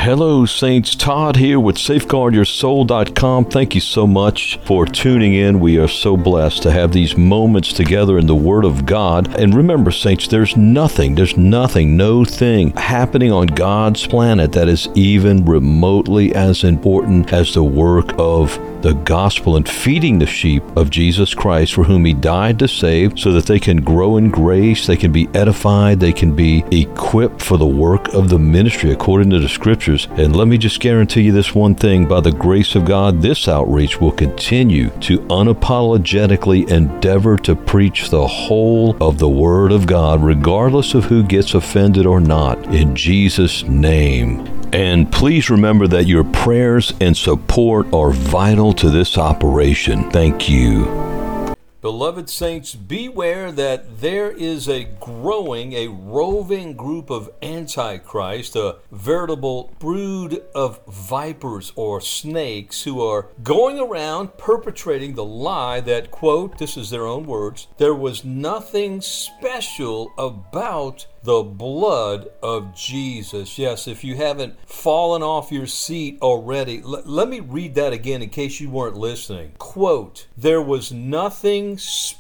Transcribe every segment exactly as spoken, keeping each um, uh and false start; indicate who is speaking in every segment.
Speaker 1: Hello, Saints. Todd here with Safeguard Your Soul dot com. Thank you so much for tuning in. We are so blessed to have these moments together in the Word of God. And remember, Saints, there's nothing, there's nothing, no thing happening on God's planet that is even remotely as important as the work of the gospel and feeding the sheep of Jesus Christ, for whom He died to save, so that they can grow in grace, they can be edified, they can be equipped for the work of the ministry according to the Scriptures. And let me just guarantee you this one thing: by the grace of God, this outreach will continue to unapologetically endeavor to preach the whole of the Word of God, regardless of who gets offended or not, in Jesus' name. And please remember that your prayers and support are vital to this operation. Thank you. Beloved saints, beware that there is a growing, a roving group of Antichrist, a veritable brood of vipers or snakes who are going around perpetrating the lie that, quote, this is their own words, there was nothing special about the blood of Jesus. Yes, if you haven't fallen off your seat already, l- let me read that again in case you weren't listening. Quote, there was nothing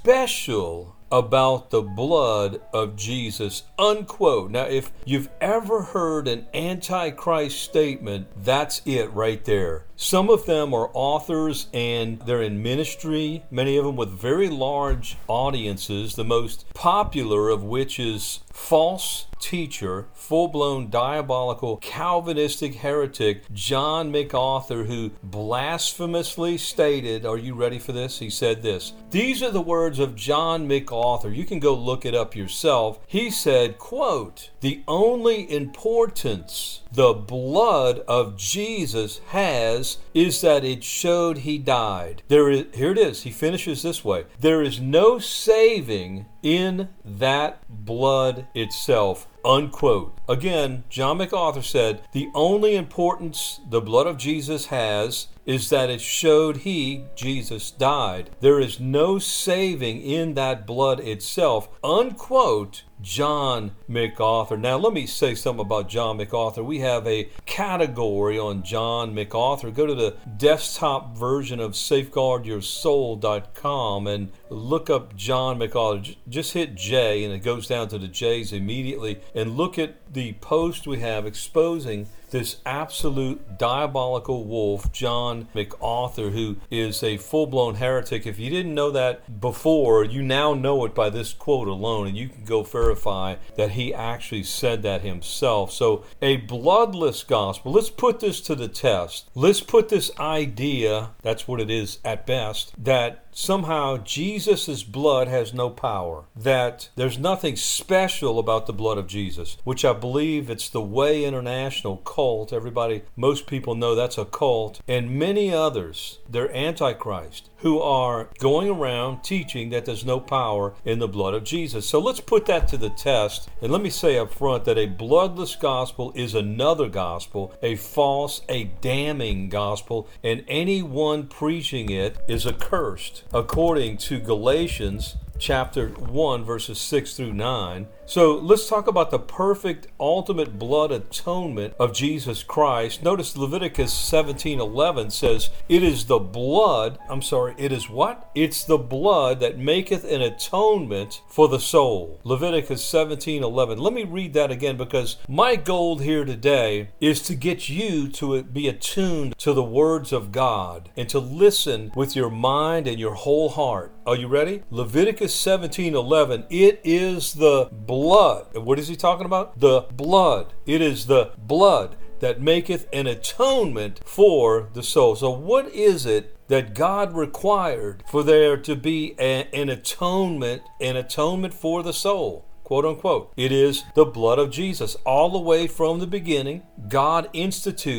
Speaker 1: special about the blood of Jesus, unquote. Now, if you've ever heard an Antichrist statement, that's it right there. Some of them are authors and they're in ministry, many of them with very large audiences, the most popular of which is false teacher, full-blown diabolical Calvinistic heretic John MacArthur, who blasphemously stated, are you ready for this? He said this. These are the words of John MacArthur. You can go look it up yourself. He said, quote, the only importance the blood of Jesus has is that it showed He died. There is, here it is. He finishes this way. There is no saving in that blood itself. Unquote. Again, John MacArthur said, the only importance the blood of Jesus has is that it showed He, Jesus, died. There is no saving in that blood itself. Unquote. John MacArthur. Now, let me say something about John MacArthur. We have a category on John MacArthur. Go to the desktop version of Safeguard Your Soul dot com and look up John MacArthur. Just hit J and it goes down to the J's immediately, and look at the post we have exposing this absolute diabolical wolf, John MacArthur, who is a full-blown heretic. If you didn't know that before, you now know it by this quote alone, and you can go verify that he actually said that himself. So a bloodless gospel. Let's put this to the test. Let's put this idea, that's what it is at best, that somehow Jesus' blood has no power, that there's nothing special about the blood of Jesus, which I believe it's the Way International cult. Everybody, most people know that's a cult, and many others, they're Antichrist, who are going around teaching that there's no power in the blood of Jesus. So let's put that to the test. And let me say up front that a bloodless gospel is another gospel, a false, a damning gospel, and anyone preaching it is accursed, according to Galatians chapter one, verses six through nine. So let's talk about the perfect ultimate blood atonement of Jesus Christ. Notice Leviticus seventeen eleven says, it is the blood, I'm sorry, it is what? It's the blood that maketh an atonement for the soul. Leviticus seventeen eleven. Let me read that again, because my goal here today is to get you to be attuned to the words of God and to listen with your mind and your whole heart. Are you ready? Leviticus seventeen eleven. It is the blood. And what is he talking about? The blood. It is the blood that maketh an atonement for the soul. So what is it that God required for there to be a, an atonement, an atonement for the soul? Quote unquote. It is the blood of Jesus. All the way from the beginning, God instituted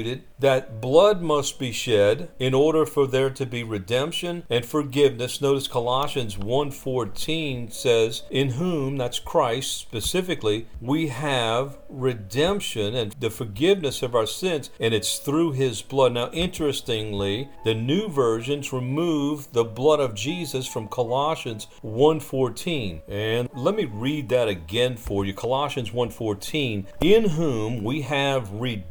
Speaker 1: that blood must be shed in order for there to be redemption and forgiveness. Notice Colossians one fourteen says, in whom, that's Christ specifically, we have redemption and the forgiveness of our sins, and it's through his blood. Now, interestingly, the new versions remove the blood of Jesus from Colossians one fourteen. And let me read that again for you. Colossians one fourteen, in whom we have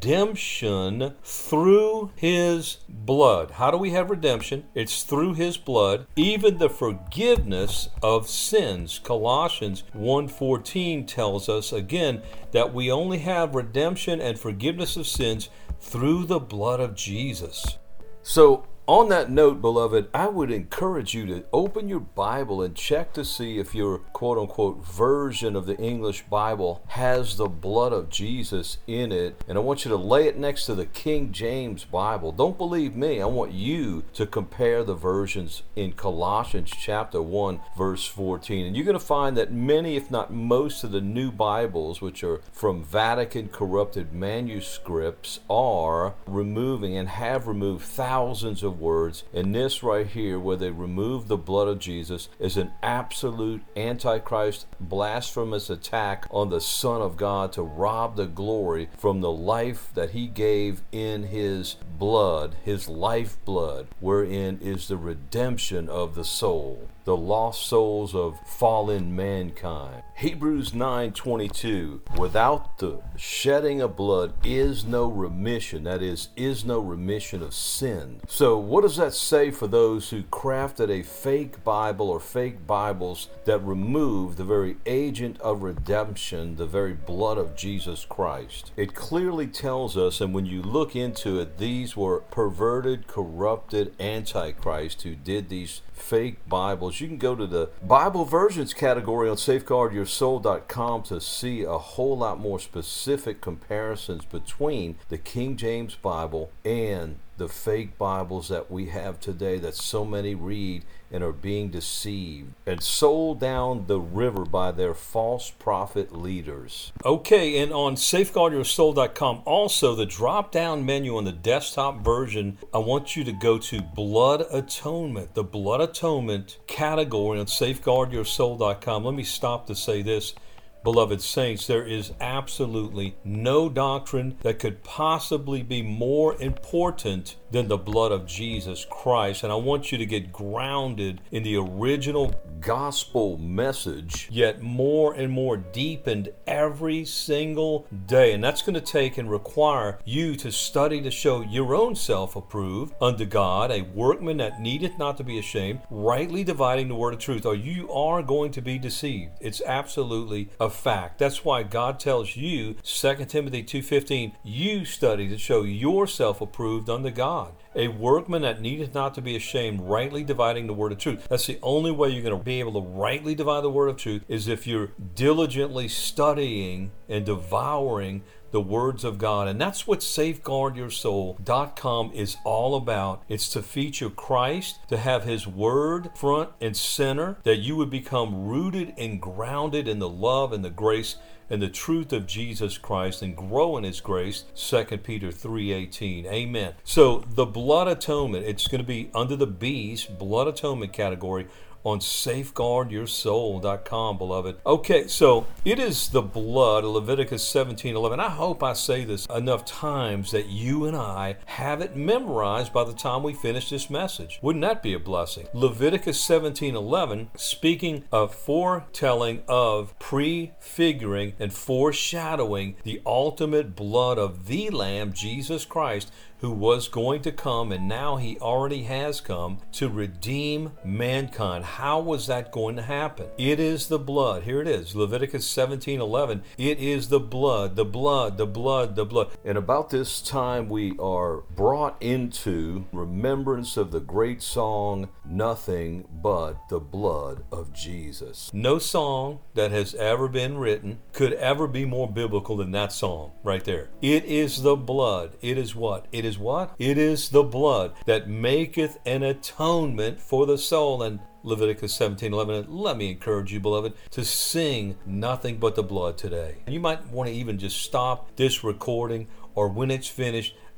Speaker 1: redemption through his blood. How do we have redemption? It's through his blood, even the forgiveness of sins. Colossians one fourteen tells us again that we only have redemption and forgiveness of sins through the blood of Jesus. So, on that note, beloved, I would encourage you to open your Bible and check to see if your quote-unquote version of the English Bible has the blood of Jesus in it. And I want you to lay it next to the King James Bible. Don't believe me. I want you to compare the versions in Colossians chapter one, verse fourteen. And you're going to find that many, if not most, of the new Bibles, which are from Vatican corrupted manuscripts, are removing and have removed thousands of words, and this right here, where they remove the blood of Jesus, is an absolute antichrist, blasphemous attack on the Son of God to rob the glory from the life that he gave in his blood, his life blood, wherein is the redemption of the soul, the lost souls of fallen mankind. Hebrews nine twenty-two, without the shedding of blood is no remission, that is, is no remission of sin. So what does that say for those who crafted a fake Bible or fake Bibles that remove the very agent of redemption, the very blood of Jesus Christ? It clearly tells us, and when you look into it, these were perverted, corrupted antichrists who did these fake Bibles. You can go to the Bible versions category on safeguard your soul dot com to see a whole lot more specific comparisons between the King James Bible and the fake Bibles that we have today that so many read and are being deceived and sold down the river by their false prophet leaders. Okay, and on safeguard your soul dot com, also the drop-down menu on the desktop version, I want you to go to Blood Atonement, the Blood Atonement category on safeguard your soul dot com. Let me stop to say this. Beloved saints, there is absolutely no doctrine that could possibly be more important than the blood of Jesus Christ. And I want you to get grounded in the original gospel message, yet more and more deepened every single day. And that's going to take and require you to study to show your own self approved unto God, a workman that needeth not to be ashamed, rightly dividing the word of truth, or you are going to be deceived. It's absolutely a fact. That's why God tells you, Second Timothy two fifteen, you study to show yourself approved unto God, a workman that needeth not to be ashamed, rightly dividing the word of truth. That's the only way you're going to be able to rightly divide the word of truth, is if you're diligently studying and devouring the words of God. And that's what safeguard your soul dot com is all about. It's to feature Christ, to have his word front and center, that you would become rooted and grounded in the love and the grace and the truth of Jesus Christ and grow in his grace. Second Peter three eighteen. Amen. So the blood atonement, it's going to be under the B's, blood atonement category, on safeguard your soul dot com, beloved. Okay, so it is the blood, Leviticus seventeen eleven. I hope I say this enough times that you and I have it memorized by the time we finish this message. Wouldn't that be a blessing? Leviticus seventeen eleven, speaking of foretelling of prefiguring and foreshadowing the ultimate blood of the Lamb, Jesus Christ, who was going to come, and now he already has come to redeem mankind. How was that going to happen? It is the blood. Here it is, Leviticus seventeen eleven. It is the blood, the blood, the blood, the blood. And about this time we are brought into remembrance of the great song, Nothing But the Blood of Jesus. No song that has ever been written could ever be more biblical than that song right there. It is the blood. It is what? It is what? It is the blood that maketh an atonement for the soul. And Leviticus seventeen eleven. Let me encourage you, beloved, to sing Nothing But the Blood today. You might want to even just stop this recording, or when it's finished,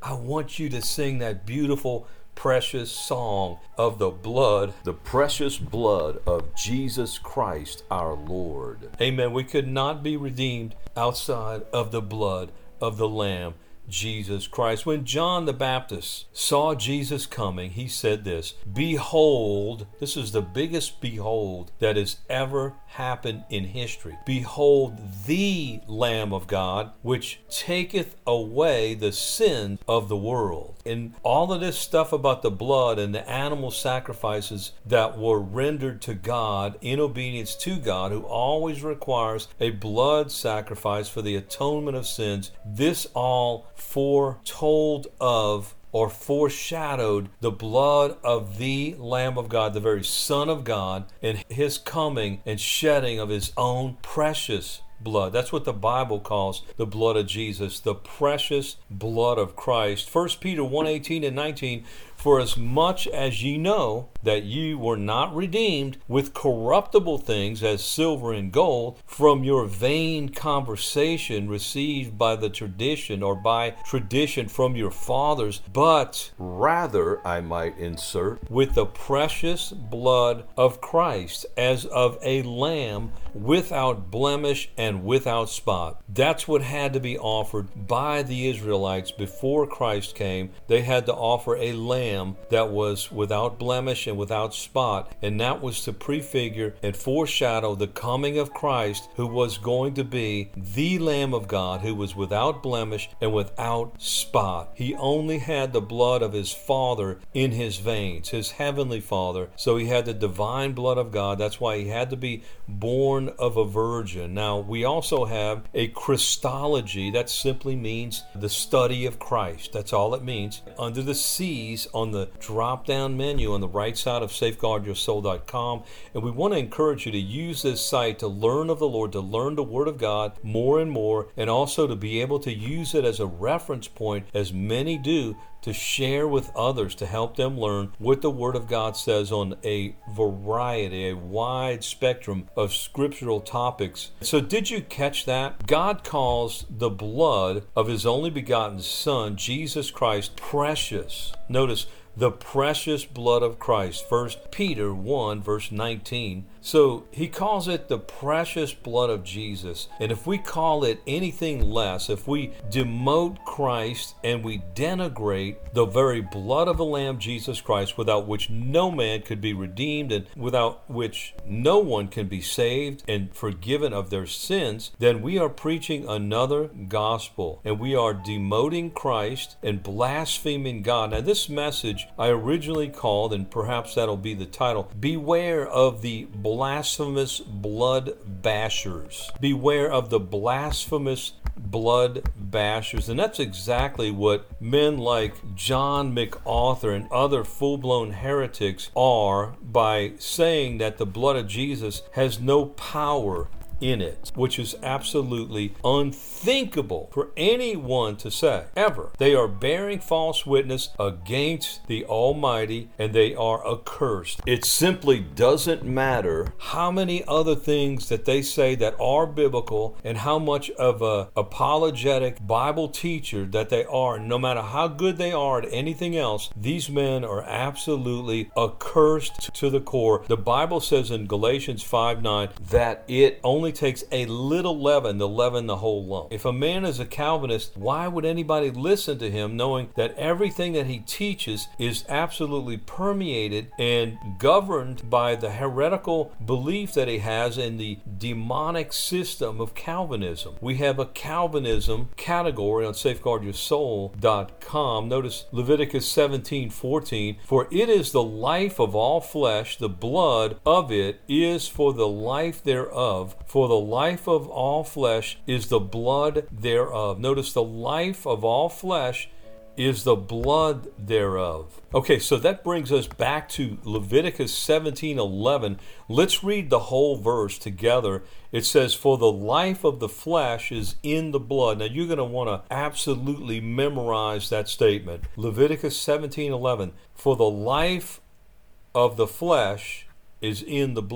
Speaker 1: I want you to sing that beautiful, precious song of the blood, the precious blood of Jesus Christ our Lord. Amen. We could not be redeemed outside of the blood of the Lamb, Jesus Christ. When John the Baptist saw Jesus coming, he said this, behold, this is the biggest behold that has ever happened in history. Behold the Lamb of God, which taketh away the sin of the world. And all of this stuff about the blood and the animal sacrifices that were rendered to God in obedience to God, who always requires a blood sacrifice for the atonement of sins, this all foretold of or foreshadowed the blood of the Lamb of God, the very Son of God, and his coming and shedding of his own precious blood. That's what the Bible calls the blood of Jesus, the precious blood of Christ. First Peter one eighteen and nineteen, for as much as ye know that ye were not redeemed with corruptible things as silver and gold from your vain conversation received by the tradition or by tradition from your fathers, but rather, I might insert, with the precious blood of Christ as of a lamb without blemish and without spot. That's what had to be offered by the Israelites before Christ came. They had to offer a lamb that was without blemish and without spot, and that was to prefigure and foreshadow the coming of Christ, who was going to be the Lamb of God, who was without blemish and without spot. He only had the blood of his Father in his veins, his heavenly Father, so he had the divine blood of God. That's why he had to be born of a virgin. Now, we also have a Christology. That simply means the study of Christ. That's all it means. Under the C's on the drop-down menu on the right side of safeguard your soul dot com, and we want to encourage you to use this site to learn of the Lord, to learn the Word of God more and more, and also to be able to use it as a reference point, as many do, to share with others, to help them learn what the Word of God says on a variety, a wide spectrum of scriptural topics. So did you catch that? God calls the blood of his only begotten Son, Jesus Christ, precious. Notice, the precious blood of Christ. First Peter one, verse nineteen. So he calls it the precious blood of Jesus. And if we call it anything less, if we demote Christ and we denigrate the very blood of the Lamb, Jesus Christ, without which no man could be redeemed and without which no one can be saved and forgiven of their sins, then we are preaching another gospel. And we are demoting Christ and blaspheming God. Now, this message I originally called, and perhaps that'll be the title, Beware of the Blasphemous Blood Bashers. Beware of the blasphemous blood bashers. And that's exactly what men like John MacArthur and other full-blown heretics are, by saying that the blood of Jesus has no power in it, which is absolutely unthinkable for anyone to say, ever. They are bearing false witness against the Almighty, and they are accursed. It simply doesn't matter how many other things that they say that are biblical and how much of a apologetic Bible teacher that they are. No matter how good they are at anything else, these men are absolutely accursed to the core. The Bible says in Galatians five nine that it only takes a little leaven to leaven the whole lump. If a man is a Calvinist, why would anybody listen to him, knowing that everything that he teaches is absolutely permeated and governed by the heretical belief that he has in the demonic system of Calvinism? We have a Calvinism category on safeguard your soul dot com. Notice Leviticus seventeen fourteen, for it is the life of all flesh, the blood of it is for the life thereof. For the life of all flesh is the blood thereof. Notice, the life of all flesh is the blood thereof. Okay, so that brings us back to Leviticus seventeen eleven. Let's read the whole verse together. It says, for the life of the flesh is in the blood. Now, you're going to want to absolutely memorize that statement. Leviticus seventeen eleven. For the life of the flesh is in the blood.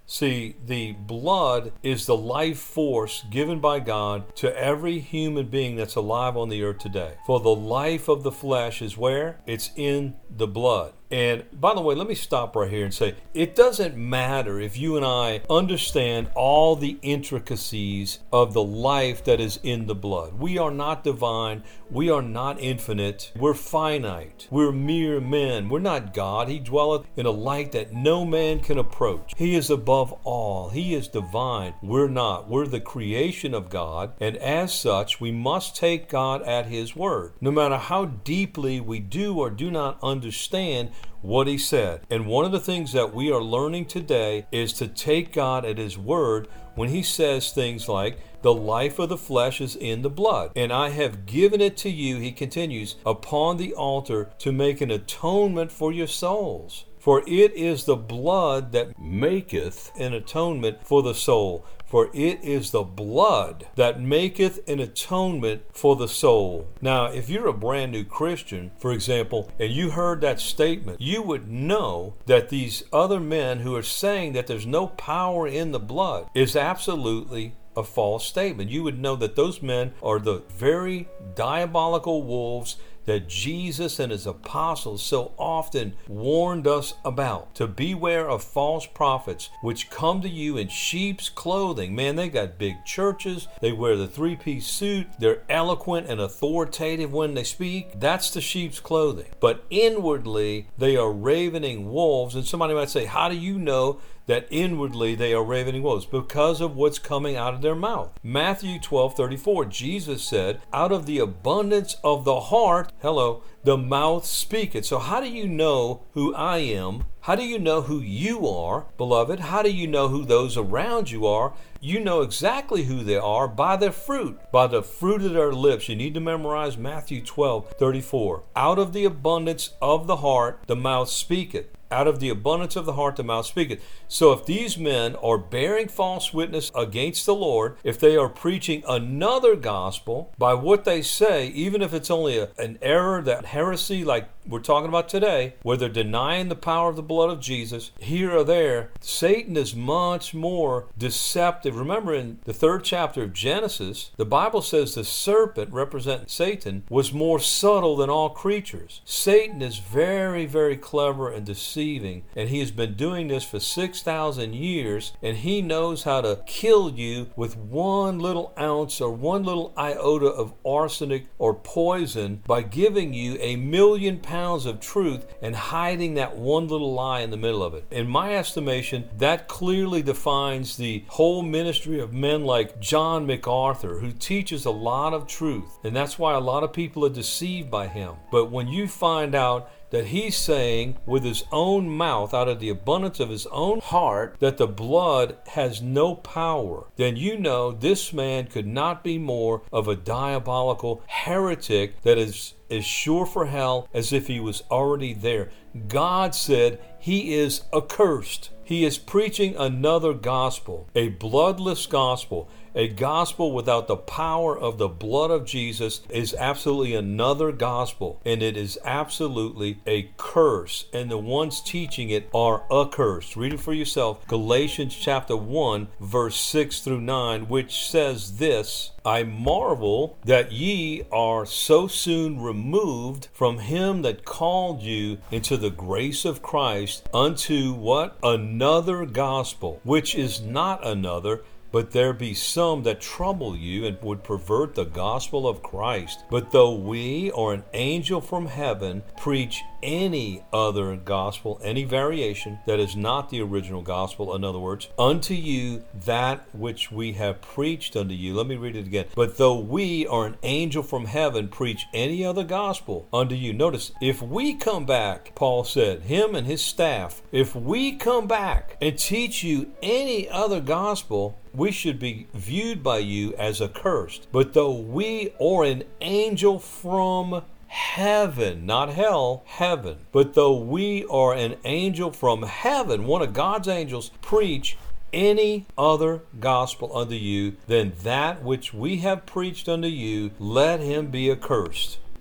Speaker 1: See, the blood is the life force given by God to every human being that's alive on the earth today. For the life of the flesh is where? It's in the blood. And by the way, let me stop right here and say, it doesn't matter if you and I understand all the intricacies of the life that is in the blood. We are not divine. We are not infinite. We're finite. We're mere men. We're not God. He dwelleth in a light that no man can approach. He is above all. He is divine. We're not. We're the creation of God. And as such, we must take God at His word. No matter how deeply we do or do not understand what He said. And one of the things that we are learning today is to take God at His word when He says things like, the life of the flesh is in the blood, and I have given it to you, He continues, upon the altar to make an atonement for your souls. For it is the blood that maketh an atonement for the soul. For it is the blood that maketh an atonement for the soul. Now, if you're a brand new Christian, for example, and you heard that statement, you would know that these other men who are saying that there's no power in the blood is absolutely a false statement. You would know that those men are the very diabolical wolves that Jesus and His apostles so often warned us about. To beware of false prophets which come to you in sheep's clothing. Man, they got big churches. They wear the three-piece suit. They're eloquent and authoritative when they speak. That's the sheep's clothing. But inwardly, they are ravening wolves. And somebody might say, how do you know that inwardly they are ravening wolves? Because of what's coming out of their mouth. Matthew twelve thirty-four, Jesus said, out of the abundance of the heart, hello, the mouth speaketh. So how do you know who I am? How do you know who you are, beloved? How do you know who those around you are? You know exactly who they are by their fruit, by the fruit of their lips. You need to memorize Matthew twelve thirty-four. Out of the abundance of the heart, the mouth speaketh. Out of the abundance of the heart, the mouth speaketh. So if these men are bearing false witness against the Lord, if they are preaching another gospel by what they say, even if it's only a, an error, that heresy like we're talking about today, where they're denying the power of the blood of Jesus, here or there, Satan is much more deceptive. Remember in the third chapter of Genesis, the Bible says the serpent, representing Satan, was more subtle than all creatures. Satan is very, very clever and deceiving, and he has been doing this for six thousand years, and he knows how to kill you with one little ounce or one little iota of arsenic or poison by giving you a million pounds of truth and hiding that one little lie in the middle of it. In my estimation, that clearly defines the whole ministry of men like John MacArthur, who teaches a lot of truth, and that's why a lot of people are deceived by him. But when you find out that he's saying with his own mouth, out of the abundance of his own heart, that the blood has no power, then you know this man could not be more of a diabolical heretic that is as sure for hell as if he was already there. God said he is accursed. He is preaching another gospel, a bloodless gospel. A gospel without the power of the blood of Jesus is absolutely another gospel, and it is absolutely a curse, and the ones teaching it are accursed. Read it for yourself. Galatians chapter one, verse six through nine, which says this, I marvel that ye are so soon removed from him that called you into the grace of Christ unto what? Another gospel, which is not another, but there be some that trouble you and would pervert the gospel of Christ. But though we or an angel from heaven preach any other gospel, any variation that is not the original gospel, in other words, unto you that which we have preached unto you. Let me read it again. But though we or an angel from heaven preach any other gospel unto you. Notice, if we come back, Paul said, him and his staff, if we come back and teach you any other gospel, we should be viewed by you as accursed. But though we or an angel from heaven, not hell, heaven, but though we or an angel from heaven, one of God's angels, preach any other gospel unto you than that which we have preached unto you, let him be accursed.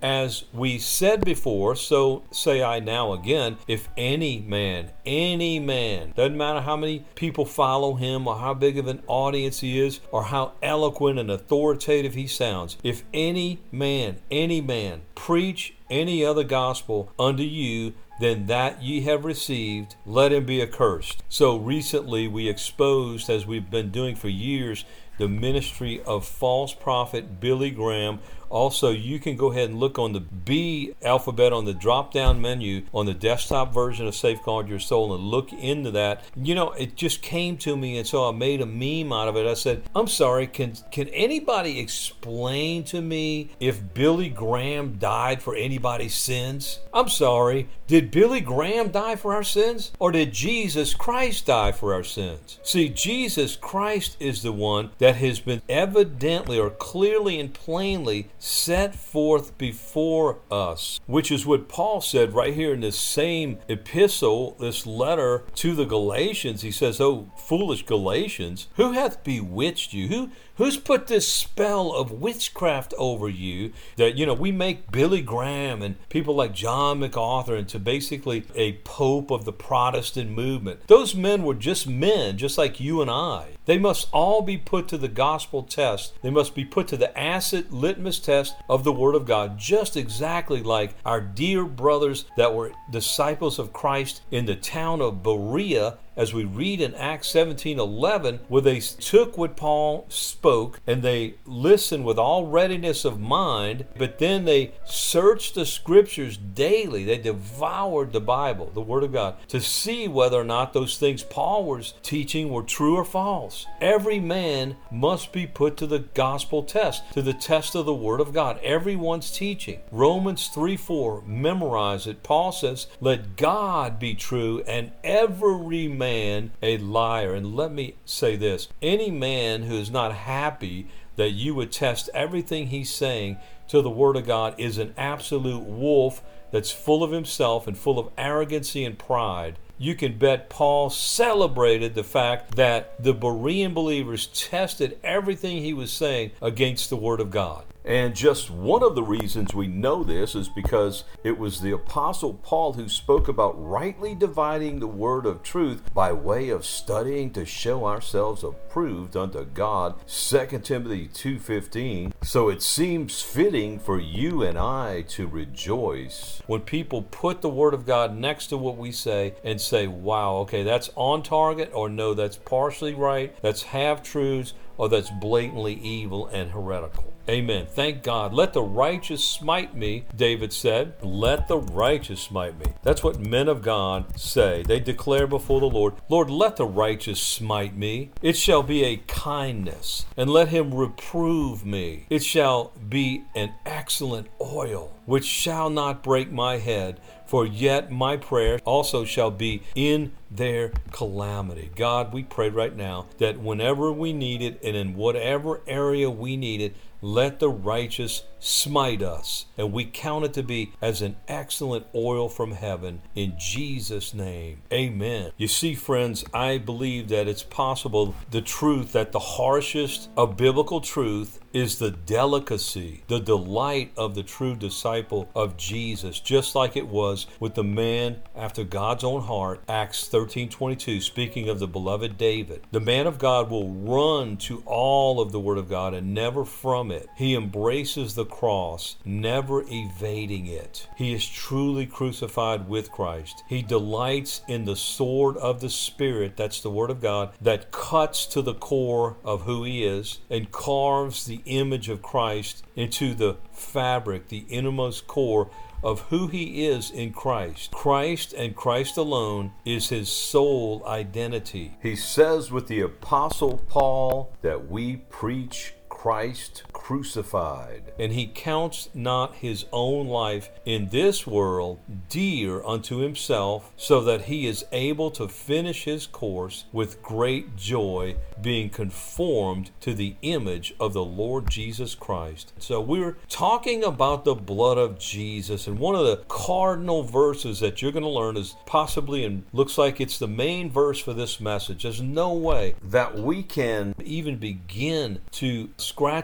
Speaker 1: as we said before, so say I now again, if any man, any man, doesn't matter how many people follow him or how big of an audience he is or how eloquent and authoritative he sounds, if any man, any man, preach any other gospel unto you than that ye have received, let him be accursed. So recently we exposed, as we've been doing for years, the ministry of false prophet Billy Graham. Also, you can go ahead and look on the B alphabet on the drop-down menu on the desktop version of Safeguard Your Soul and look into that. You know, it just came to me, and so I made a meme out of it. I said, I'm sorry, can can anybody explain to me if Billy Graham died for anybody's sins? I'm sorry, did Billy Graham die for our sins? Or did Jesus Christ die for our sins? See, Jesus Christ is the one that has been evidently or clearly and plainly set forth before us, which is what Paul said right here in this same epistle, this letter to the Galatians. He says, oh, foolish Galatians, who hath bewitched you? Who Who's put this spell of witchcraft over you that, you know, we make Billy Graham and people like John MacArthur into basically a pope of the Protestant movement? Those men were just men, just like you and I. They must all be put to the gospel test. They must be put to the acid litmus test of the Word of God, just exactly like our dear brothers that were disciples of Christ in the town of Berea, as we read in Acts seventeen eleven, where they took what Paul spoke and they listened with all readiness of mind, but then they searched the scriptures daily. They devoured the Bible, the Word of God, to see whether or not those things Paul was teaching were true or false. Every man must be put to the gospel test, to the test of the Word of God. Everyone's teaching. Romans three four, memorize it. Paul says, let God be true and every man man a liar. And let me say this, any man who is not happy that you would test everything he's saying to the Word of God is an absolute wolf that's full of himself and full of arrogancy and pride. You can bet Paul celebrated the fact that the Berean believers tested everything he was saying against the Word of God. And just one of the reasons we know this is because it was the Apostle Paul who spoke about rightly dividing the word of truth by way of studying to show ourselves approved unto God, Second Timothy two fifteen. So it seems fitting for you and I to rejoice when people put the Word of God next to what we say and say, wow, okay, that's on target, or no, that's partially right, that's half-truths, or that's blatantly evil and heretical. Amen. Thank God. Let the righteous smite me, David said. Let the righteous smite me. That's what men of God say. They declare before the Lord, Lord, let the righteous smite me. It shall be a kindness, and let him reprove me. It shall be an excellent oil, which shall not break my head. For yet my prayer also shall be in their calamity. God, we pray right now that whenever we need it and in whatever area we need it, let the righteous smite us, and we count it to be as an excellent oil from heaven, in Jesus' name. Amen. You see, friends, I believe that it's possible the truth, that the harshest of biblical truth is the delicacy, the delight of the true disciple of Jesus, just like it was with the man after God's own heart, Acts thirteen twenty-two, speaking of the beloved David. The man of God will run to all of the Word of God and never from it. He embraces the cross, never evading it. He is truly crucified with Christ. He delights in the sword of the Spirit, that's the Word of God, that cuts to the core of who he is and carves the image of Christ into the fabric, the innermost core of who he is in Christ. Christ and Christ alone is his sole identity. He says with the Apostle Paul that we preach Christ crucified, and he counts not his own life in this world dear unto himself, so that he is able to finish his course with great joy, being conformed to the image of the Lord Jesus Christ. So we're talking about the blood of Jesus, and one of the cardinal verses that you're going to learn is possibly, and looks like it's the main verse for this message. There's no way that we can even begin to scratch the surface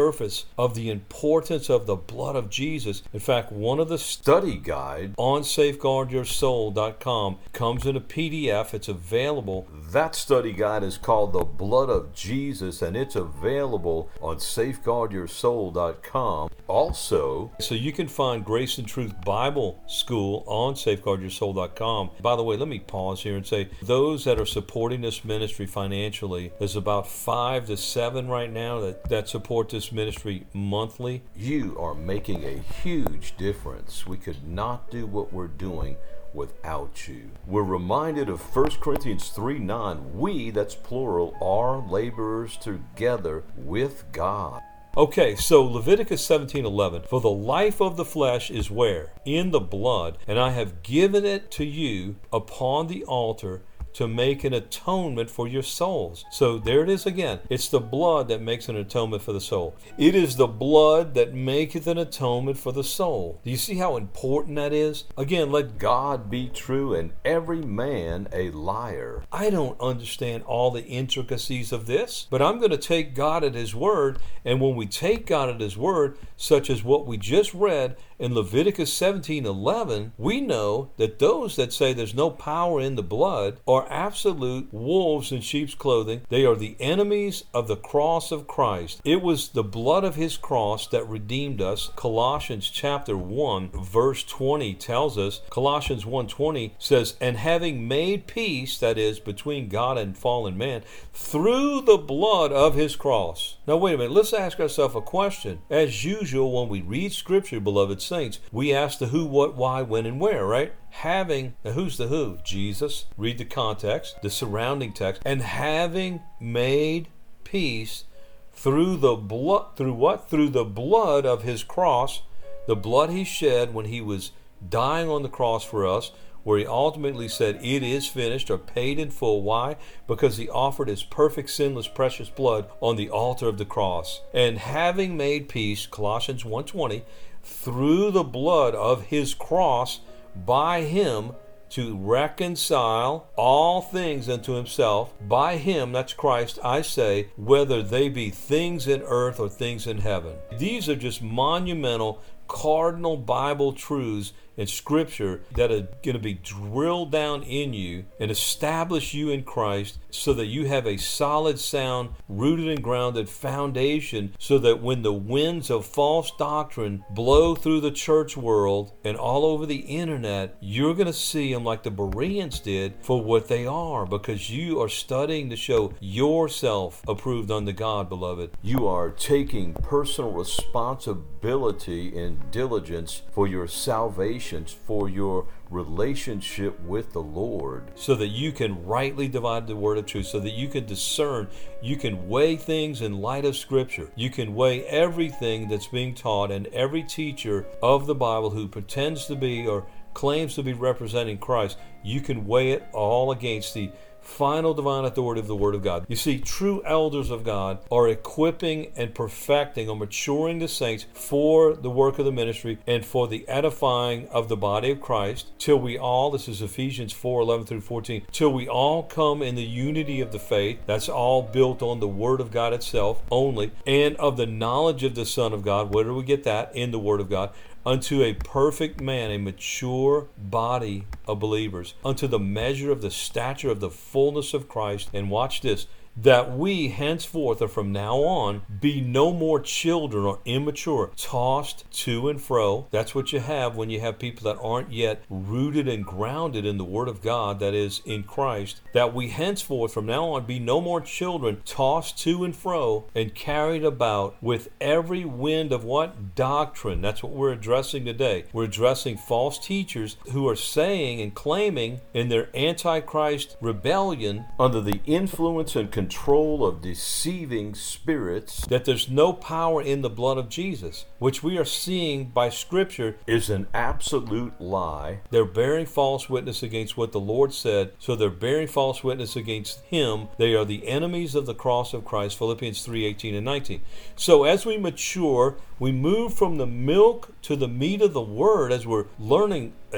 Speaker 1: surface of the importance of the blood of Jesus. In fact, one of the study guides on safeguard your soul dot com comes in a P D F. It's available. That study guide is called The Blood of Jesus, and it's available on safeguard your soul dot com. Also, so you can find Grace and Truth Bible School on safeguard your soul dot com. By the way, let me pause here and say, those that are supporting this ministry financially, there's about five to seven right now that, that support this ministry monthly. You are making a huge difference. We could not do what we're doing without you. We're reminded of First Corinthians three nine. We, that's plural, are laborers together with God. Okay, so Leviticus seventeen eleven. For the life of the flesh is where? In the blood, and I have given it to you upon the altar to make an atonement for your souls. So there it is again. It's the blood that makes an atonement for the soul. It is the blood that maketh an atonement for the soul. Do you see how important that is? Again, let God be true and every man a liar. I don't understand all the intricacies of this, but I'm going to take God at His word. And when we take God at His word, such as what we just read in Leviticus seventeen eleven, we know that those that say there's no power in the blood are absolute wolves in sheep's clothing. They are the enemies of the cross of Christ. It was the blood of His cross that redeemed us. Colossians chapter one verse twenty tells us, Colossians one twenty says, and having made peace, that is, between God and fallen man, through the blood of His cross. Now wait a minute, let's ask ourselves a question. As usual, when we read Scripture, beloved saints, we ask the who, what, why, when, and where, right? Having, now who's the who? Jesus. Read the context, the surrounding text. And having made peace through the blood, through what? Through the blood of His cross, the blood He shed when He was dying on the cross for us, where He ultimately said, it is finished, or paid in full. Why? Because He offered His perfect, sinless, precious blood on the altar of the cross. And having made peace, Colossians one twenty, through the blood of His cross, by Him to reconcile all things unto Himself. By Him, that's Christ, I say, whether they be things in earth or things in heaven. These are just monumental, cardinal Bible truths in Scripture that are going to be drilled down in you and establish you in Christ so that you have a solid, sound, rooted and grounded foundation, so that when the winds of false doctrine blow through the church world and all over the internet, you're going to see them like the Bereans did for what they are, because you are studying to show yourself approved unto God, beloved. You are taking personal responsibility and diligence for your salvation, for your relationship with the Lord, so that you can rightly divide the word of truth, so that you can discern, you can weigh things in light of Scripture. You can weigh everything that's being taught, and every teacher of the Bible who pretends to be or claims to be representing Christ, you can weigh it all against the final divine authority of the Word of God. You see, true elders of God are equipping and perfecting or maturing the saints for the work of the ministry and for the edifying of the body of Christ, till we all, this is Ephesians four eleven through fourteen, till we all come in the unity of the faith. That's all built on the Word of God itself only, and of the knowledge of the Son of God. Where do we get that? In the Word of God. Unto a perfect man, a mature body of believers, unto the measure of the stature of the fullness of Christ. And watch this, that we henceforth, or from now on, be no more children or immature, tossed to and fro. That's what you have when you have people that aren't yet rooted and grounded in the Word of God, that is, in Christ. That we henceforth, from now on, be no more children, tossed to and fro, and carried about with every wind of what? Doctrine. That's what we're addressing today. We're addressing false teachers who are saying and claiming in their antichrist rebellion, under the influence and control of deceiving spirits, that there's no power in the blood of Jesus, which we are seeing by Scripture is an absolute lie. They're bearing false witness against what the Lord said, so they're bearing false witness against Him. They are the enemies of the cross of Christ, Philippians three eighteen and nineteen. So as we mature, we move from the milk to the meat of the Word, as we're learning a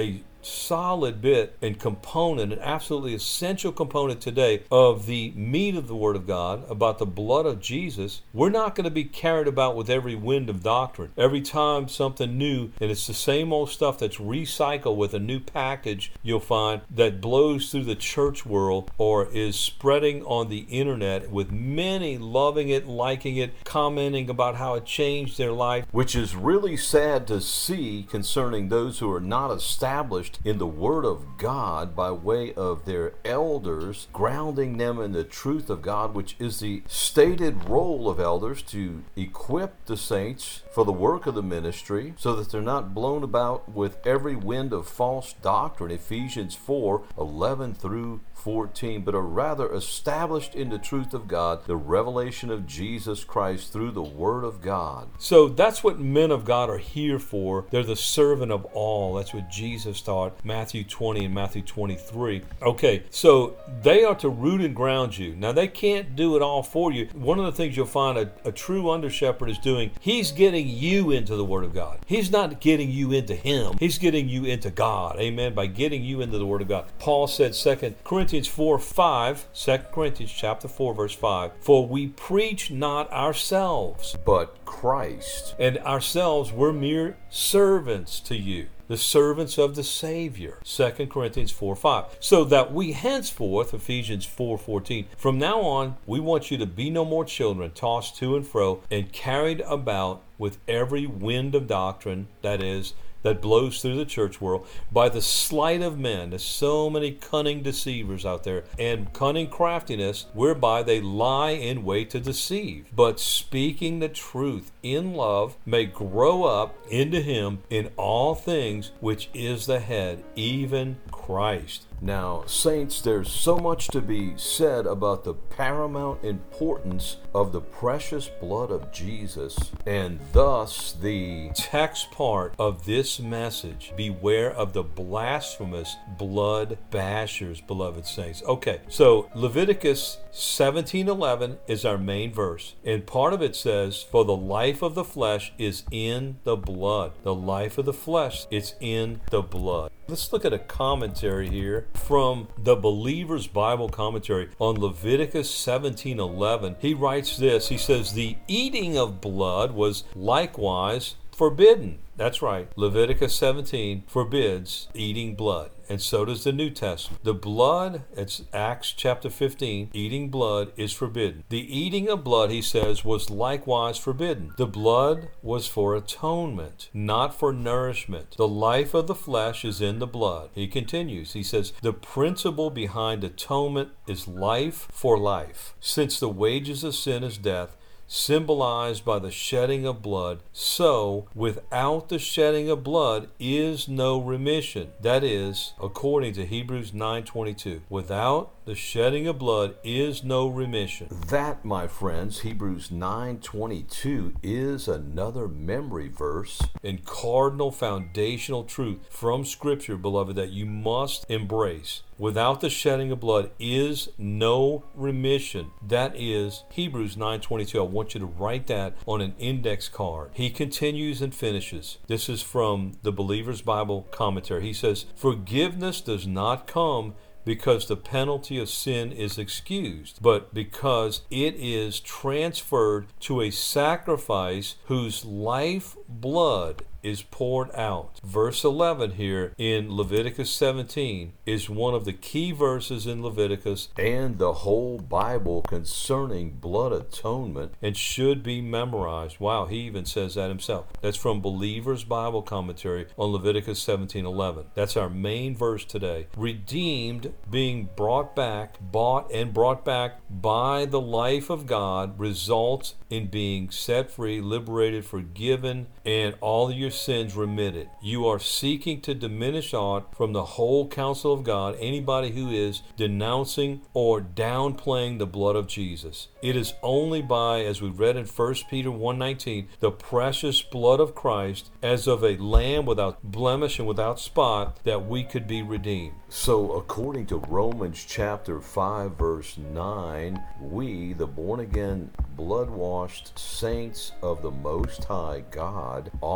Speaker 1: solid bit and component, an absolutely essential component today of the meat of the Word of God, about the blood of Jesus, we're not going to be carried about with every wind of doctrine. Every time something new, and it's the same old stuff that's recycled with a new package, you'll find, that blows through the church world or is spreading on the internet, with many loving it, liking it, commenting about how it changed their life, which is really sad to see concerning those who are not established in the Word of God by way of their elders, grounding them in the truth of God, which is the stated role of elders, to equip the saints for the work of the ministry, so that they're not blown about with every wind of false doctrine, Ephesians four eleven through fourteen, but are rather established in the truth of God, the revelation of Jesus Christ through the Word of God. So that's what men of God are here for. They're the servant of all. That's what Jesus taught, Matthew twenty and Matthew twenty-three. Okay, so they are to root and ground you. Now, they can't do it all for you. One of the things you'll find a, a true under shepherd is doing, he's getting you into the Word of God. He's not getting you into him. He's getting you into God. Amen. By getting you into the Word of God. Paul said, Second Corinthians four five, Second Corinthians chapter four, verse five, for we preach not ourselves, but Christ. And ourselves, we're mere servants to you, the servants of the Savior. Second Corinthians four five. So that we henceforth, Ephesians four fourteen, from now on, we want you to be no more children, tossed to and fro, and carried about with every wind of doctrine, that is, that blows through the church world, by the sleight of men. There's so many cunning deceivers out there, and cunning craftiness, whereby they lie in wait to deceive. But speaking the truth in love may grow up into him in all things, which is the head, even Christ. Now, saints, there's so much to be said about the paramount importance of the precious blood of Jesus, and thus the text part of this message, beware of the blasphemous blood bashers, beloved saints. Okay, so Leviticus seventeen eleven is our main verse, and part of it says, for the life of the flesh is in the blood. The life of the flesh, it's in the blood. Let's look at a commentary here from the Believer's Bible Commentary on Leviticus seventeen eleven. He writes this. He says, the eating of blood was likewise forbidden. That's right. Leviticus seventeen forbids eating blood. And so does the New Testament. The blood, it's Acts chapter fifteen, eating blood is forbidden. The eating of blood, he says, was likewise forbidden. The blood was for atonement, not for nourishment. The life of the flesh is in the blood. He continues. He says, the principle behind atonement is life for life. Since the wages of sin is death, symbolized by the shedding of blood, so without the shedding of blood is no remission. That is, according to Hebrews nine twenty-two, without the shedding of blood is no remission. That, my friends, Hebrews nine twenty-two, is another memory verse and cardinal foundational truth from Scripture, beloved, that you must embrace. Without the shedding of blood is no remission. That is Hebrews nine twenty-two. I want you to write that on an index card. He continues and finishes. This is from the Believer's Bible Commentary. He says, forgiveness does not come because the penalty of sin is excused, but because it is transferred to a sacrifice whose life blood is poured out. Verse eleven here in Leviticus seventeen is one of the key verses in Leviticus and the whole Bible concerning blood atonement, and should be memorized. Wow, he even says that himself. That's from Believer's Bible Commentary on Leviticus seventeen eleven. That's our main verse today. Redeemed, being brought back, bought and brought back by the life of God, results in being set free, liberated, forgiven, and all your sins remitted. You are seeking to diminish aught from the whole counsel of God, anybody who is denouncing or downplaying the blood of Jesus. It is only by, as we read in First Peter one nineteen, the precious blood of Christ, as of a lamb without blemish and without spot, that we could be redeemed. So according to Romans chapter five, verse nine, we, the born-again, blood-washed saints of the Most High God, are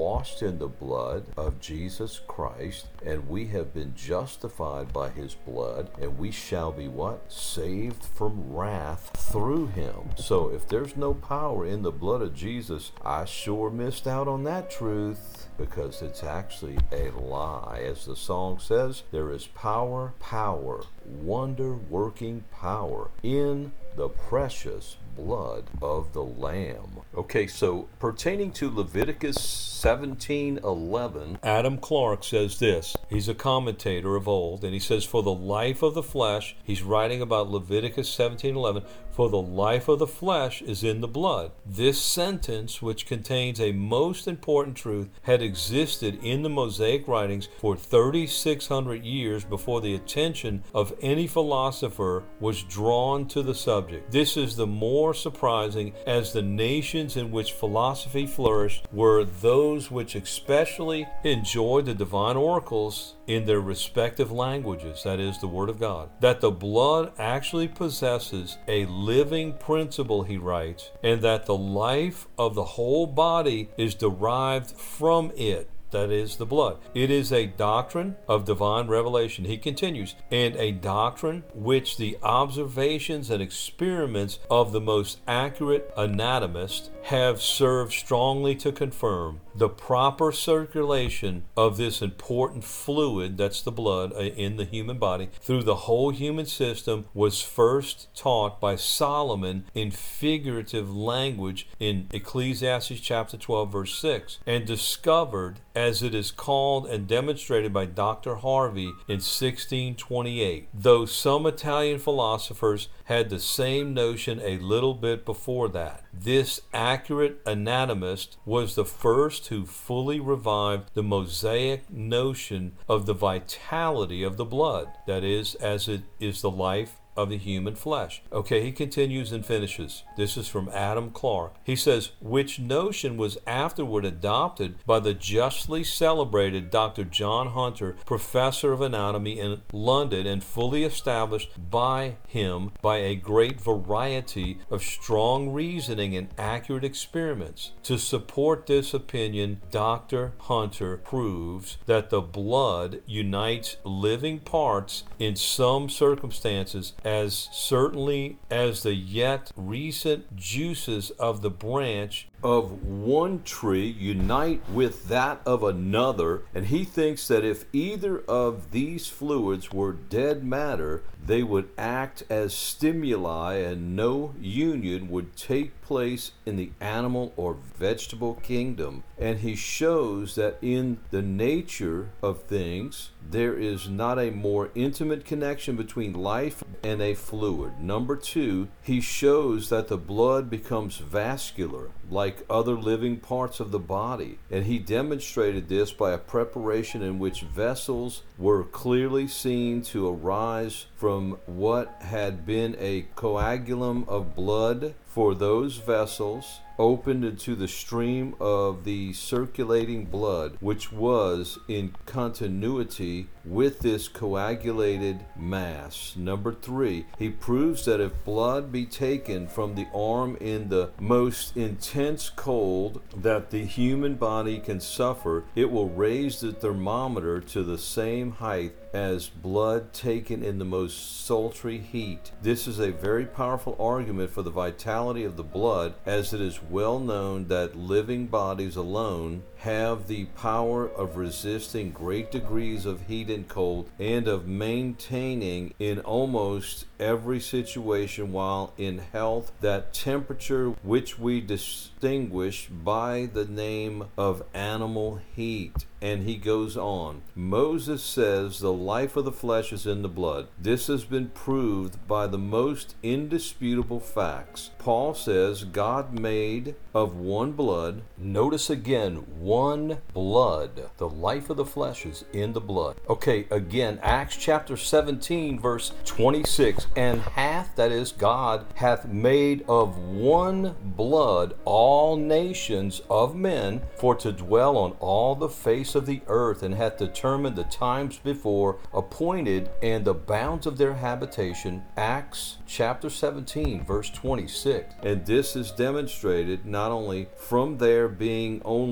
Speaker 1: washed in the blood of Jesus Christ, and we have been justified by his blood, and we shall be what? Saved from wrath through him. So if there's no power in the blood of Jesus, I sure missed out on that truth, because it's actually a lie. As the song says, there is power, power, wonder-working power in the precious blood of the Lamb. Okay, so pertaining to Leviticus seventeen eleven, Adam Clarke says this. He's a commentator of old, and he says, for the life of the flesh, he's writing about Leviticus seventeen eleven, for the life of the flesh is in the blood. This sentence, which contains a most important truth, had existed in the Mosaic writings for thirty-six hundred years before the attention of any philosopher was drawn to the subject. This is the more surprising, as the nations in which philosophy flourished were those which especially enjoyed the divine oracles in their respective languages, that is, the Word of God. That the blood actually possesses a living principle, he writes, and that the life of the whole body is derived from it. That is the blood. It is a doctrine of divine revelation, he continues, and a doctrine which the observations and experiments of the most accurate anatomists have served strongly to confirm. The proper circulation of this important fluid, that's the blood, in the human body, through the whole human system was first taught by Solomon in figurative language in Ecclesiastes chapter twelve, verse six, and discovered, as it is called and demonstrated by Doctor Harvey in sixteen twenty-eight, though some Italian philosophers had the same notion a little bit before that. This accurate anatomist was the first who fully revived the Mosaic notion of the vitality of the blood, that is, as it is the life of the human flesh. Okay, he continues and finishes. This is from Adam Clarke. He says, which notion was afterward adopted by the justly celebrated Doctor John Hunter, professor of anatomy in London, and fully established by him by a great variety of strong reasoning and accurate experiments. To support this opinion, Doctor Hunter proves that the blood unites living parts in some circumstances as certainly as the yet recent juices of the branch of one tree unite with that of another, and he thinks that if either of these fluids were dead matter, they would act as stimuli and no union would take place in the animal or vegetable kingdom. And he shows that in the nature of things, there is not a more intimate connection between life and a fluid. Number two, he shows that the blood becomes vascular, like other living parts of the body. And he demonstrated this by a preparation in which vessels were clearly seen to arise from what had been a coagulum of blood, for those vessels opened into the stream of the circulating blood, which was in continuity with this coagulated mass. Number three, he proves that if blood be taken from the arm in the most intense cold that the human body can suffer, it will raise the thermometer to the same height as blood taken in the most sultry heat. This is a very powerful argument for the vitality of the blood, as it is well known that living bodies alone have the power of resisting great degrees of heat and cold, and of maintaining in almost every situation while in health that temperature which we distinguish by the name of animal heat. And he goes on. Moses says the life of the flesh is in the blood. This has been proved by the most indisputable facts. Paul says God made of one blood. Notice again, one blood. The life of the flesh is in the blood. Okay, again, Acts chapter seventeen, verse twenty-six. And hath, that is, God, hath made of one blood all nations of men for to dwell on all the face of the earth, and hath determined the times before appointed and the bounds of their habitation. Acts chapter seventeen, verse twenty-six. And this is demonstrated not only from there being only one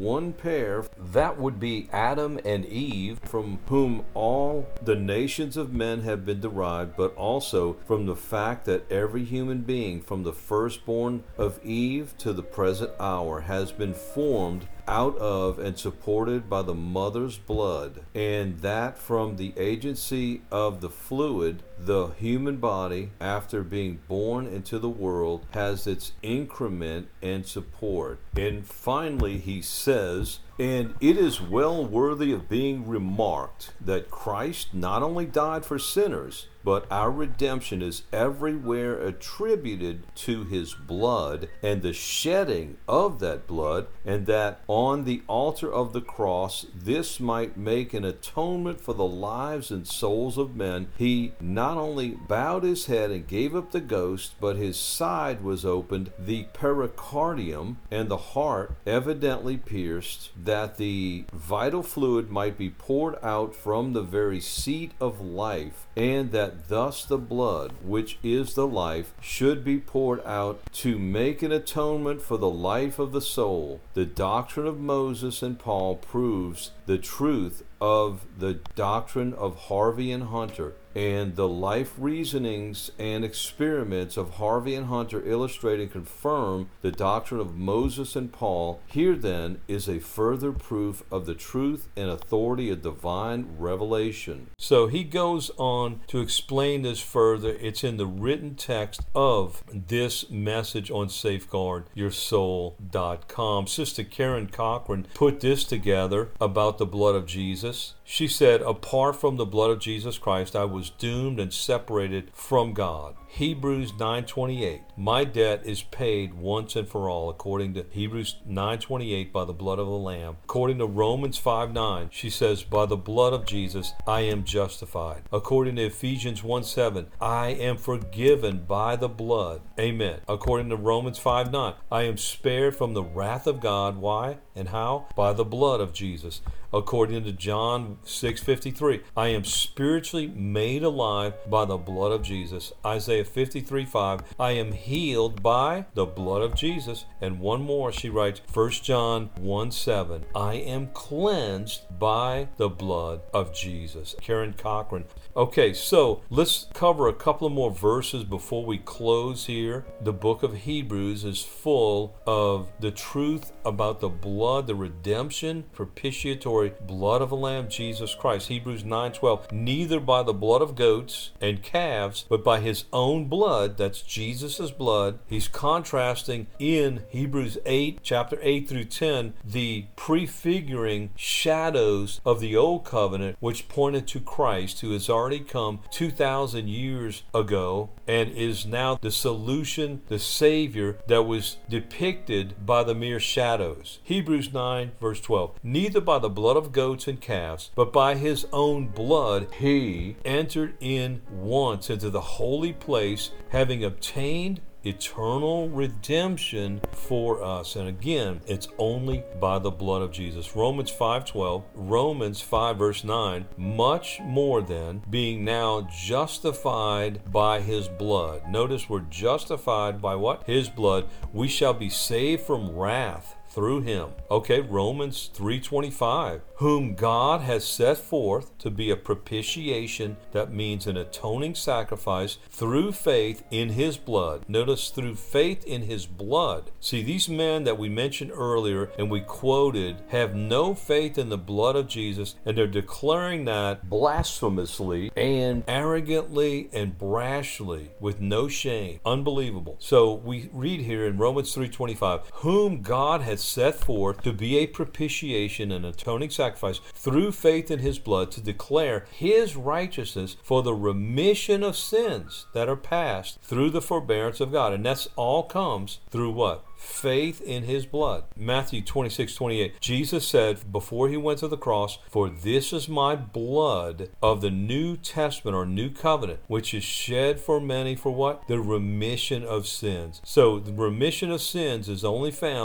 Speaker 1: one pair. That would be Adam and Eve, from whom all the nations of men have been derived, but also from the fact that every human being, from the firstborn of Eve to the present hour, has been formed out of and supported by the mother's blood, and that from the agency of the fluid, the human body, after being born into the world, has its increment and support. And finally, he says, and it is well worthy of being remarked that Christ not only died for sinners, but our redemption is everywhere attributed to his blood and the shedding of that blood, and that on the altar of the cross, this might make an atonement for the lives and souls of men. He not only bowed his head and gave up the ghost, but his side was opened, the pericardium, and the heart evidently pierced, that the vital fluid might be poured out from the very seat of life, and that thus the blood, which is the life, should be poured out to make an atonement for the life of the soul. The doctrine of Moses and Paul proves the truth of the doctrine of Harvey and Hunter, and the life reasonings and experiments of Harvey and Hunter illustrate and confirm the doctrine of Moses and Paul. Here then is a further proof of the truth and authority of divine revelation. So he goes on to explain this further. It's in the written text of this message on safeguard your soul dot com. Sister Karen Cochran put this together about the blood of Jesus. She said, apart from the blood of Jesus Christ, I was doomed and separated from God. Hebrews nine twenty-eight, my debt is paid once and for all, according to Hebrews nine twenty-eight, by the blood of the Lamb. According to Romans five nine, she says, by the blood of Jesus, I am justified. According to Ephesians one seven, I am forgiven by the blood. Amen. According to Romans five nine, I am spared from the wrath of God. Why and how? By the blood of Jesus. According to John six fifty-three, I am spiritually made alive by the blood of Jesus. Isaiah fifty-three five, I am healed by the blood of Jesus. And one more, she writes, First John one seven, I am cleansed by the blood of Jesus. Karen Cochran. Okay, so let's cover a couple of more verses before we close here. The book of Hebrews is full of the truth about the blood, the redemption, propitiatory blood of the Lamb, Jesus Christ. Hebrews nine twelve, neither by the blood of goats and calves, but by his own blood, that's Jesus' blood. He's contrasting in Hebrews eight, chapter eight through ten, the prefiguring shadows of the old covenant, which pointed to Christ, who has already come two thousand years ago and is now the solution, the Savior that was depicted by the mere shadows. Hebrews nine, verse twelve, neither by the blood of goats and calves, but by his own blood he entered in once into the holy place, having obtained eternal redemption for us. And again, it's only by the blood of Jesus. Romans five twelve, Romans five verse nine, much more than, being now justified by his blood. Notice we're justified by what? His blood. We shall be saved from wrath through him. Okay, Romans three twenty-five, whom God has set forth to be a propitiation, that means an atoning sacrifice, through faith in his blood. Notice, through faith in his blood. See, these men that we mentioned earlier and we quoted have no faith in the blood of Jesus, and they're declaring that blasphemously and arrogantly and brashly with no shame. Unbelievable. So we read here in Romans three twenty-five, whom God has set forth to be a propitiation, an atoning sacrifice, through faith in his blood, to declare his righteousness for the remission of sins that are past through the forbearance of God. And that's all comes through what? Faith in his blood. Matthew twenty-six twenty-eight, Jesus said before he went to the cross, for this is my blood of the New Testament or New Covenant, which is shed for many for what? The remission of sins. So the remission of sins is only found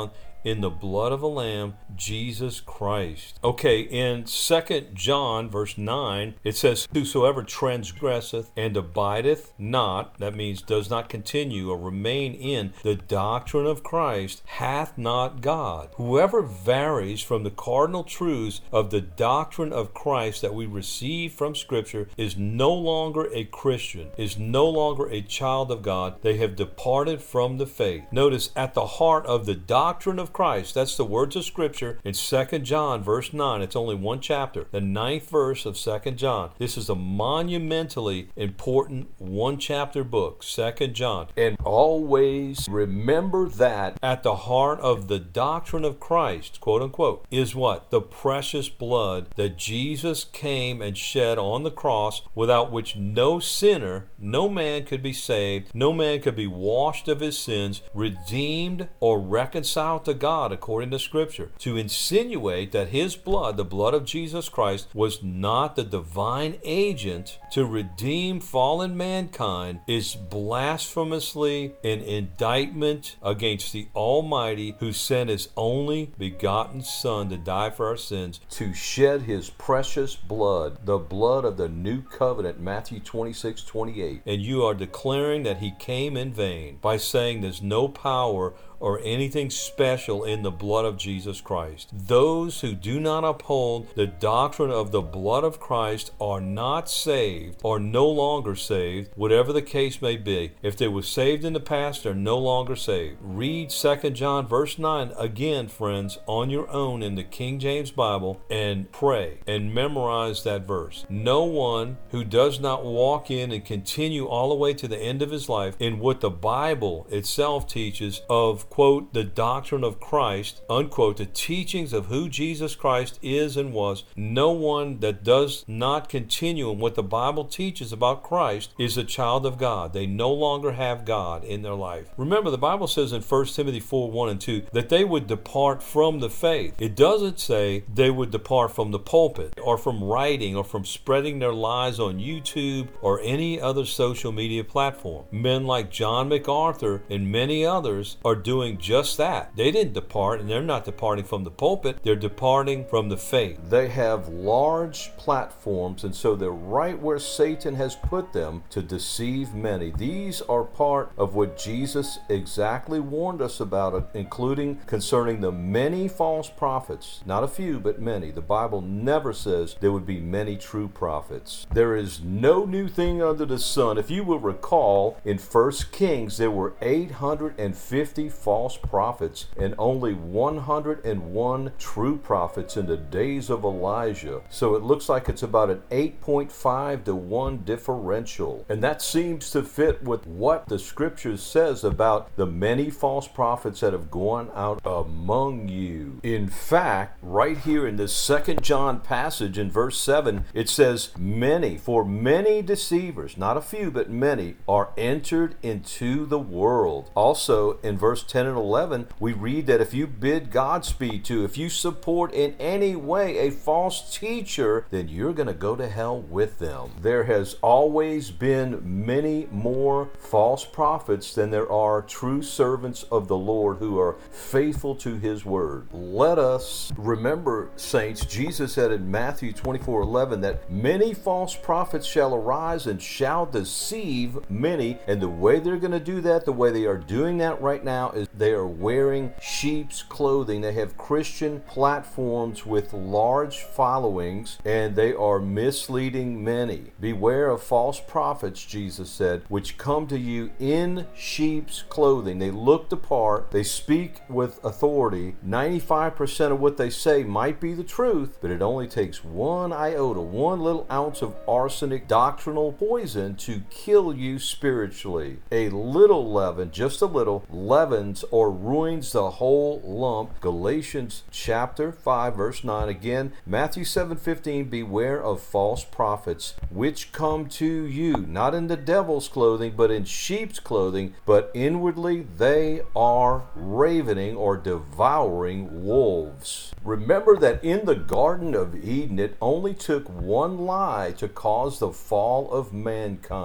Speaker 1: in the blood of a lamb, Jesus Christ. Okay, in Second John verse nine, it says, whosoever transgresseth and abideth not, that means does not continue or remain in the doctrine of Christ, hath not God. Whoever varies from the cardinal truths of the doctrine of Christ that we receive from Scripture is no longer a Christian, is no longer a child of God. They have departed from the faith. Notice, at the heart of the doctrine of Christ, that's the words of Scripture in Second John verse nine. It's only one chapter, the ninth verse of Second John. This is a monumentally important one chapter book, Second John. And always remember that at the heart of the doctrine of Christ, quote unquote, is what? The precious blood that Jesus came and shed on the cross, without which no sinner, no man could be saved, no man could be washed of his sins, redeemed, or reconciled to God according to Scripture. To insinuate that his blood, the blood of Jesus Christ, was not the divine agent to redeem fallen mankind is blasphemously an indictment against the Almighty, who sent his only begotten Son to die for our sins, to shed his precious blood, the blood of the new covenant, Matthew twenty-six twenty-eight. And you are declaring that he came in vain by saying there's no power or anything special in the blood of Jesus Christ. Those who do not uphold the doctrine of the blood of Christ are not saved, or no longer saved, whatever the case may be. If they were saved in the past, they're no longer saved. Read Second John verse nine again, friends, on your own in the King James Bible, and pray and memorize that verse. No one who does not walk in and continue all the way to the end of his life in what the Bible itself teaches of, quote, the doctrine of Christ, unquote, the teachings of who Jesus Christ is and was, no one that does not continue in what the Bible teaches about Christ is a child of God. They no longer have God in their life. Remember, the Bible says in First Timothy four one and two that they would depart from the faith. It doesn't say they would depart from the pulpit or from writing or from spreading their lies on YouTube or any other social media platform. Men like John MacArthur and many others are doing just that. They didn't depart, and they're not departing from the pulpit. They're departing from the faith. They have large platforms, and so they're right where Satan has put them to deceive many. These are part of what Jesus exactly warned us about, including concerning the many false prophets. Not a few, but many. The Bible never says there would be many true prophets. There is no new thing under the sun. If you will recall, in First Kings, there were eight hundred fifty false prophets and only one hundred one true prophets in the days of Elijah. So it looks like it's about an eight point five to one differential. And that seems to fit with what the Scripture says about the many false prophets that have gone out among you. In fact, right here in this Second John passage in verse seven, it says, many, for many deceivers, not a few, but many, are entered into the world. Also, in verse ten and eleven, we read that if you bid Godspeed to, if you support in any way a false teacher, then you're going to go to hell with them. There has always been many more false prophets than there are true servants of the Lord who are faithful to his word. Let us remember, saints, Jesus said in Matthew twenty-four eleven that many false prophets shall arise and shall deceive many. And the way they're going to do that, the way they are doing that right now, is they are wearing sheep's clothing. They have Christian platforms with large followings, and they are misleading many. Beware of false prophets, Jesus said, which come to you in sheep's clothing. They look the part, they speak with authority. ninety-five percent of what they say might be the truth, but it only takes one iota, one little ounce of arsenic doctrinal poison to kill you spiritually. A little leaven, just a little, leavens or ruins the whole lump. Galatians chapter five verse nine. Again, Matthew seven fifteen, beware of false prophets which come to you not in the devil's clothing but in sheep's clothing, but inwardly they are ravening or devouring wolves. Remember that in the Garden of Eden it only took one lie to cause the fall of mankind.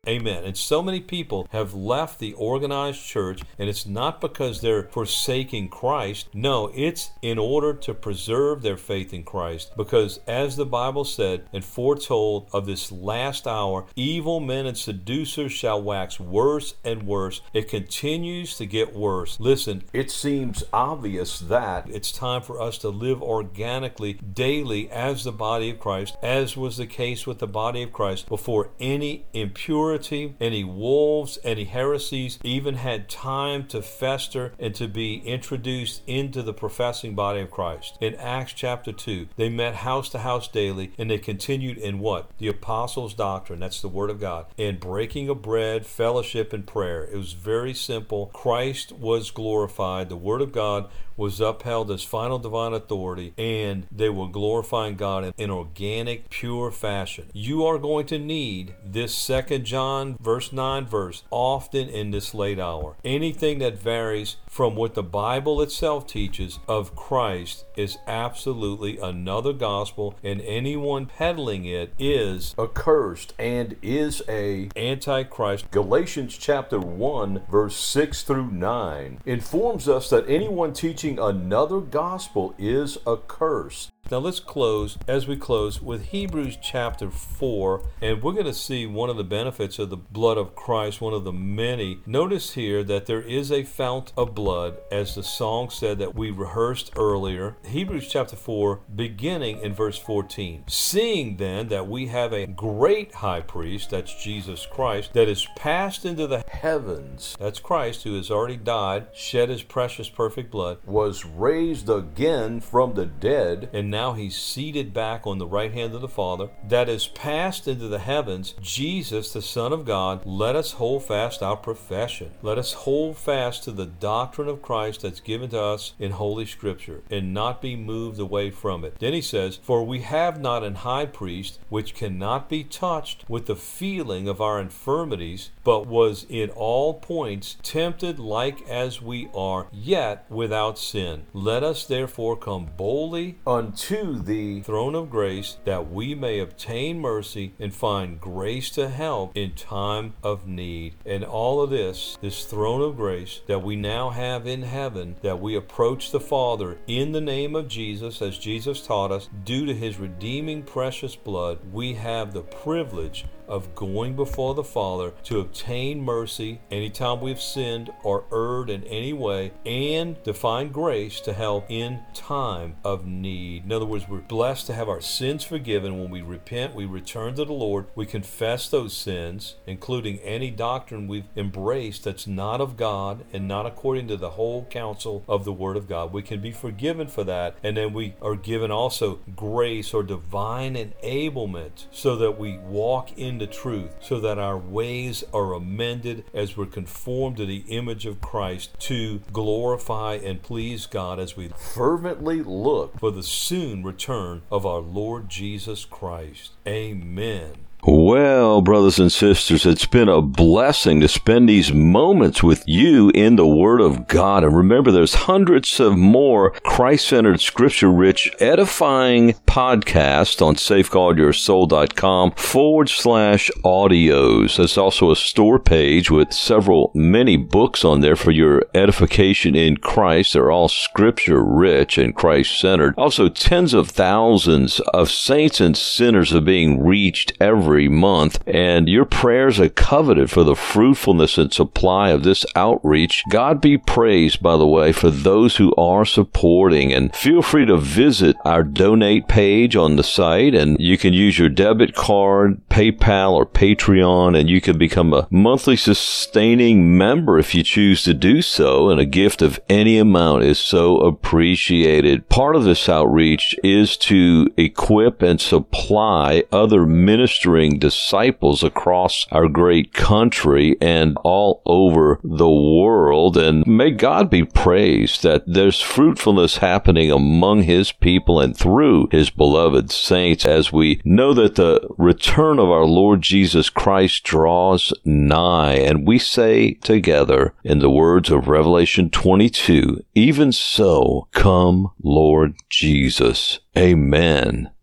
Speaker 1: Amen. And so many people have left the organized church, and it's not because they're forsaking Christ. No, it's in order to preserve their faith in Christ. Because as the Bible said and foretold of this last hour, evil men and seducers shall wax worse and worse. It continues to get worse. Listen, it seems obvious that it's time for us to live organically daily as the body of Christ, as was the case with the body of Christ before any impurity, any wolves, any heresies even had time to fester and to be introduced into the professing body of Christ. In Acts chapter two, they met house to house daily, and they continued in what? The apostles' doctrine, that's the word of God, and breaking of bread, fellowship, and prayer. It was very simple. Christ was glorified. The word of God was upheld as final divine authority, and they were glorifying God in an organic, pure fashion. You are going to need this Second John verse nine verse often in this late hour. Anything that varies from what the Bible itself teaches of Christ is absolutely another gospel, and anyone peddling it is accursed and is a antichrist. Galatians chapter one verse six through nine informs us that anyone teaching another gospel is accursed. Now let's close, as we close, with Hebrews chapter four, and we're going to see one of the benefits of the blood of Christ, one of the many. Notice here that there is a fount of blood, as the song said that we rehearsed earlier. Hebrews chapter four, beginning in verse fourteen. Seeing then that we have a great high priest, that's Jesus Christ, that is passed into the heavens, that's Christ who has already died, shed his precious perfect blood, was raised again from the dead, and now he's seated back on the right hand of the Father, that is passed into the heavens, Jesus, the Son of God. Let us hold fast our profession. Let us hold fast to the doctrine of Christ that's given to us in Holy Scripture, and not be moved away from it. Then he says, for we have not an high priest which cannot be touched with the feeling of our infirmities, but was in all points tempted like as we are, yet without sin. Let us therefore come boldly unto to the throne of grace, that we may obtain mercy and find grace to help in time of need. And all of this, this throne of grace that we now have in heaven, that we approach the Father in the name of Jesus, as Jesus taught us, due to his redeeming precious blood, we have the privilege of going before the Father to obtain mercy anytime we've sinned or erred in any way, and to find grace to help in time of need. In other words, we're blessed to have our sins forgiven. When we repent, we return to the Lord, we confess those sins, including any doctrine we've embraced that's not of God and not according to the whole counsel of the Word of God. We can be forgiven for that, and then we are given also grace or divine enablement so that we walk in the truth, so that our ways are amended as we're conformed to the image of Christ, to glorify and please God as we fervently look for the soon return of our Lord Jesus Christ. Amen. Well, brothers and sisters, it's been a blessing to spend these moments with you in the Word of God. And remember, there's hundreds of more Christ-centered, scripture-rich, edifying podcasts on safeguardyoursoul.com forward slash audios. There's also a store page with several, many books on there for your edification in Christ. They're all scripture-rich and Christ-centered. Also, tens of thousands of saints and sinners are being reached every month, and your prayers are coveted for the fruitfulness and supply of this outreach. God be praised, by the way, for those who are supporting, and feel free to visit our donate page on the site, and you can use your debit card, PayPal, or Patreon, and you can become a monthly sustaining member if you choose to do so, and a gift of any amount is so appreciated. Part of this outreach is to equip and supply other ministering disciples across our great country and all over the world. And may God be praised that there's fruitfulness happening among his people and through his beloved saints, as we know that the return of our Lord Jesus Christ draws nigh. And we say together in the words of Revelation twenty-two, even so, come, Lord Jesus. Amen